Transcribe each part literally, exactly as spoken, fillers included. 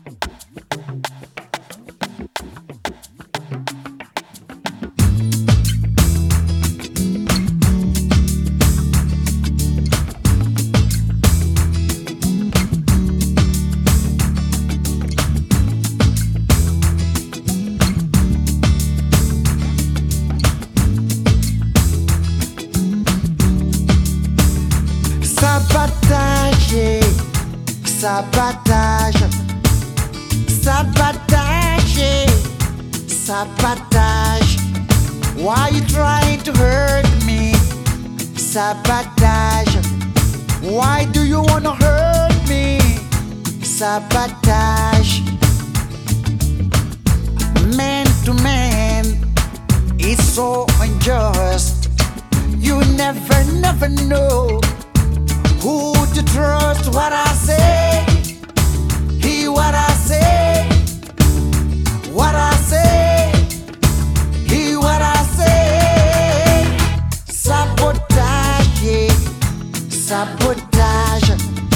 Sabotage, sabotage, sabotage, sabotage. Why you trying to hurt me? Sabotage. Why do you wanna hurt me? Sabotage. Man to man, it's so unjust. You never, never know who to trust. What I say, hear what I say, what I say, hear what I say. Sabotage, yeah. Sabotage,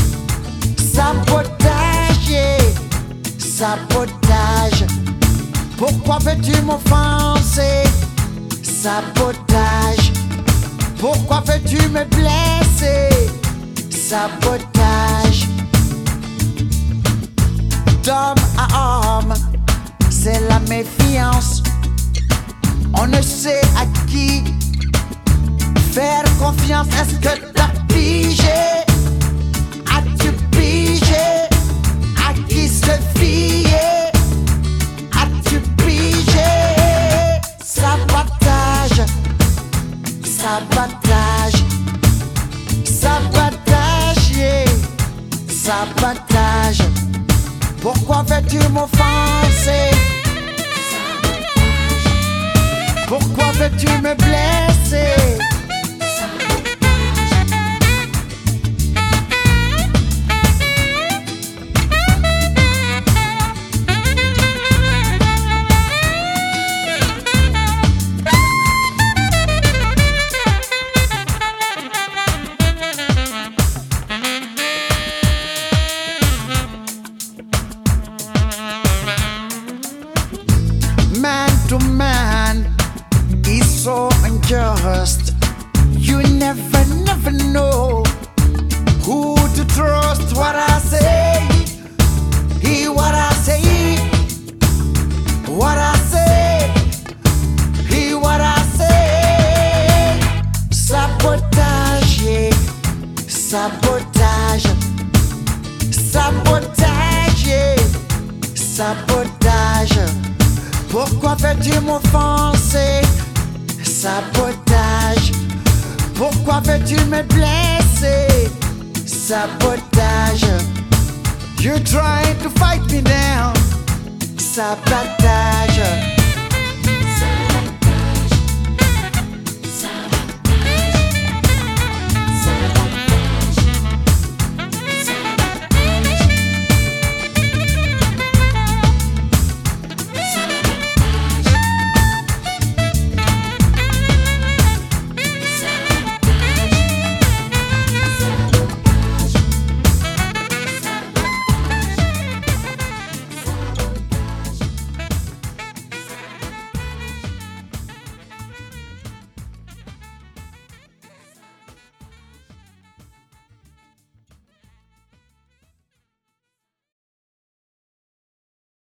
sabotage, yeah. Sabotage. Pourquoi veux-tu m'offenser? Sabotage. Pourquoi veux-tu me blesser? Sabotage. D'homme à homme, c'est la méfiance. On ne sait à qui faire confiance. Est-ce que t'as pigé? As-tu pigé? À qui se fier? As-tu pigé? Sabotage, sabotage, sabotage, yeah. Sabotage. Pourquoi veux-tu m'offenser? Sabotage. Pourquoi veux-tu me blesser? Man to man is so unjust. You never, never know who to trust. What I say, hear what I say, what I say, hear what I say. Sabotage, yeah. Sabotage, sabotage, yeah. Sabotage. Pourquoi veux-tu m'offenser? Sabotage. Pourquoi veux-tu me blesser? Sabotage. You're trying to fight me down. Sabotage.